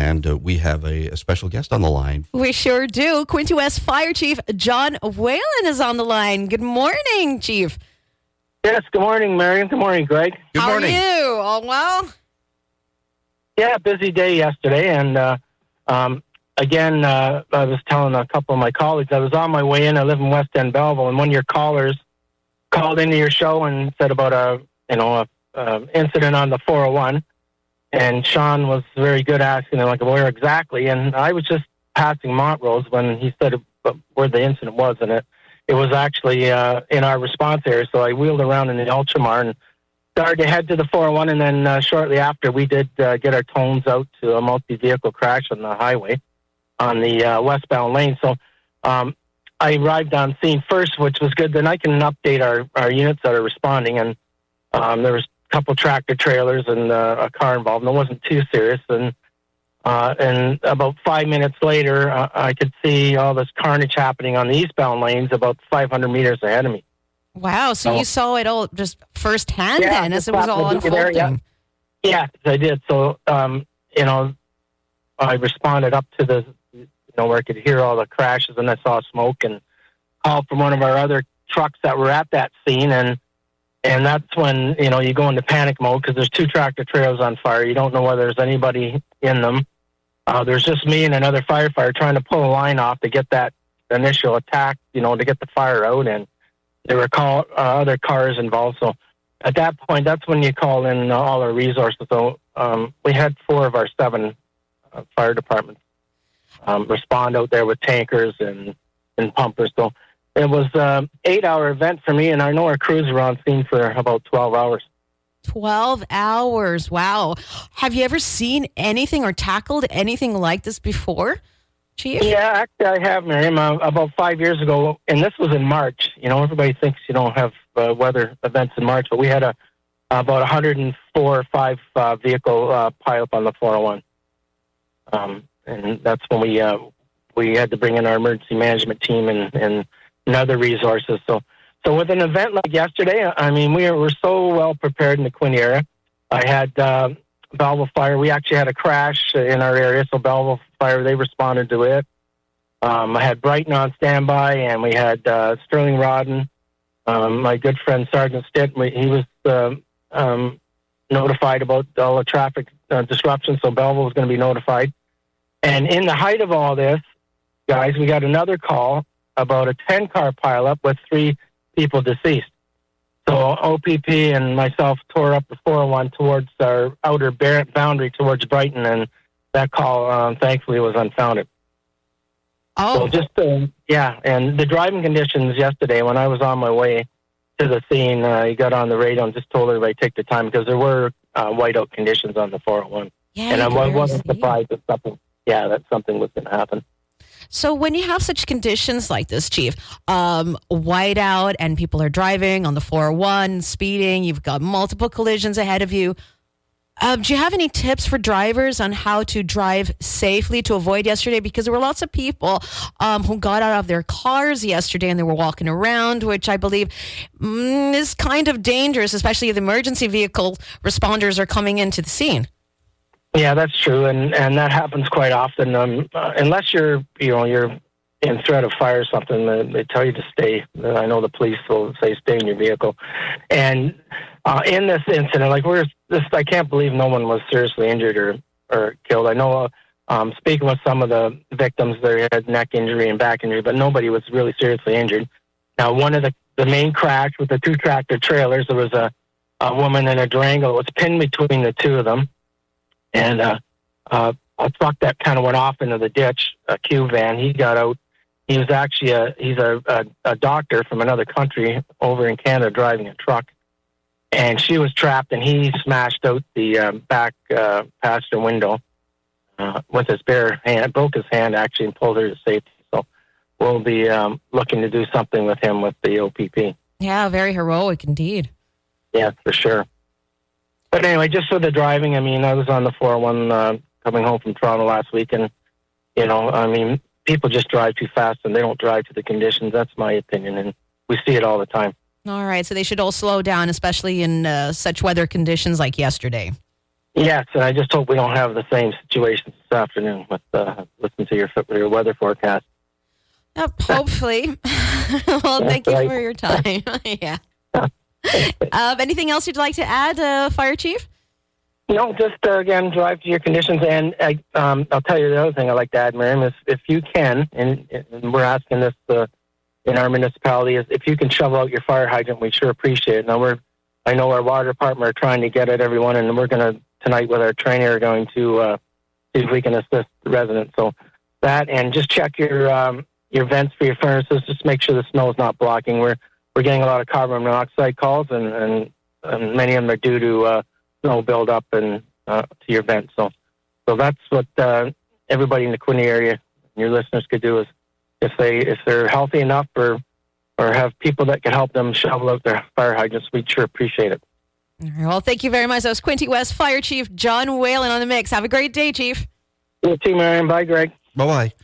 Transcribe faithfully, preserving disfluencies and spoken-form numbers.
and uh, we have a, a special guest on the line. We sure do. Quinte West Fire Chief John Whalen is on the line. Good morning, Chief. Yes, good morning, Marion. Good morning, Greg. Good How morning. are you? All well? Yeah, busy day yesterday, and uh, um, again, uh, I was telling a couple of my colleagues, I was on my way in. I live in West End, Belleville, and one of your callers called into your show and said about a, you know, a, a incident on the four oh one, and Sean was very good asking, like, where exactly, and I was just passing Montrose when he said where the incident was, and it, it was actually uh, in our response area, so I wheeled around in the Ultramar and started to head to the four oh one, and then uh, shortly after, we did uh, get our tones out to a multi-vehicle crash on the highway on the uh, westbound lane. So um, I arrived on scene first, which was good. Then I can update our, our units that are responding, and um, there was a couple tractor trailers and uh, a car involved, and it wasn't too serious. And uh, and about five minutes later, uh, I could see all this carnage happening on the eastbound lanes about five hundred meters ahead of me. Wow, so Oh. you saw it all just firsthand Yeah, then, as just it was all happened to be there, unfolding. yeah. Yeah, I did. So, um, you know, I responded up to the, you know, where I could hear all the crashes, and I saw smoke and called from one of our other trucks that were at that scene, and and that's when, you know, you go into panic mode because there's two tractor trailers on fire. You don't know whether there's anybody in them. Uh, there's just me and another firefighter trying to pull a line off to get that initial attack, you know, to get the fire out, and there were call, uh, other cars involved. So at that point, that's when you call in uh, all our resources. So um, we had four of our seven uh, fire departments um, respond out there with tankers and, and pumpers. So it was an eight-hour event for me, and I know our crews were on scene for about twelve hours. twelve hours. Wow. Have you ever seen anything or tackled anything like this before, Chief? Yeah, actually, I have, Miriam. Uh, about five years ago, and this was in March. You know, everybody thinks you don't have uh, weather events in March, but we had a about one hundred four or five uh, vehicle uh, pileup on the four oh one, um, and that's when we uh, we had to bring in our emergency management team and, and, and other resources. So, so with an event like yesterday, I mean, we were so well prepared in the Quinte area. I had uh, Belleville Fire. We actually had a crash in our area, so Belleville Fire, they responded to it. Um, I had Brighton on standby, and we had uh, Sterling Rodden. Um, my good friend Sergeant Stitt, we, he was uh, um, notified about all the traffic uh, disruption, so Belleville was going to be notified. And in the height of all this, guys, we got another call about a ten-car pileup with three people deceased. So O P P and myself tore up the four oh one towards our outer boundary towards Brighton, and that call, um, thankfully, was unfounded. Oh, So just, uh, yeah, and the driving conditions yesterday, when I was on my way to the scene, uh, he got on the radio and just told everybody to take the time because there were uh, whiteout conditions on the four oh one. yeah. and I you can wa- barely wasn't see. surprised that something, yeah, that something was going to happen. So when you have such conditions like this, Chief, um, whiteout and people are driving on the four oh one, speeding, you've got multiple collisions ahead of you. Um, do you have any tips for drivers on how to drive safely to avoid yesterday? Because there were lots of people um, who got out of their cars yesterday and they were walking around, which I believe mm, is kind of dangerous, especially if the emergency vehicle responders are coming into the scene. Yeah, that's true, and, and that happens quite often. Um, uh, unless you're, you know, you're in threat of fire or something, uh, they tell you to stay. Uh, I know the police will say stay in your vehicle. And uh, in this incident, like we're, this, I can't believe no one was seriously injured or, or killed. I know, uh, um, speaking with some of the victims, they had neck injury and back injury, but nobody was really seriously injured. Now, one of the, the main crash with the two tractor trailers, there was a, a woman in a Durango that was pinned between the two of them. And uh, uh, a truck that kind of went off into the ditch, a Q van, he got out. He was actually a, he's a, a, a doctor from another country over in Canada driving a truck. And she was trapped, and he smashed out the uh, back uh, passenger window uh, with his bare hand, broke his hand actually, and pulled her to safety. So we'll be um, looking to do something with him with the O P P. Yeah, very heroic indeed. Yeah, for sure. But anyway, just for the driving, I mean, I was on the four oh one uh, coming home from Toronto last week, and, you know, I mean, people just drive too fast and they don't drive to the conditions. That's my opinion, and we see it all the time. All right, so they should all slow down, especially in uh, such weather conditions like yesterday. Yes, and I just hope we don't have the same situation this afternoon with uh, listen to your, your weather forecast. Yep, hopefully. Well, thank you for your time. Yeah. Um, anything else you'd like to add, uh, Fire Chief? No, just uh, again, drive to your conditions. And I, um, I'll tell you the other thing I'd like to add, Miriam, is if you can, and, and we're asking this uh, in our municipality, is if you can shovel out your fire hydrant, we sure appreciate it. Now, we're, I know our water department are trying to get at everyone, and we're going to, tonight with our trainer, are going to uh, see if we can assist the residents. So that, and just check your um, your vents for your furnaces, just make sure the snow is not blocking. We're we're getting a lot of carbon monoxide calls, and, and, and many of them are due to uh, snow build up and uh, to your vents. So, so that's what uh, everybody in the Quinte area, your listeners, could do is if they if they're healthy enough or or have people that can help them shovel out their fire hydrants, we'd sure appreciate it. All right, well, thank you very much. That was Quinte West Fire Chief John Whalen on the mix. Have a great day, Chief. You too, Marion. Bye, Greg. Bye bye.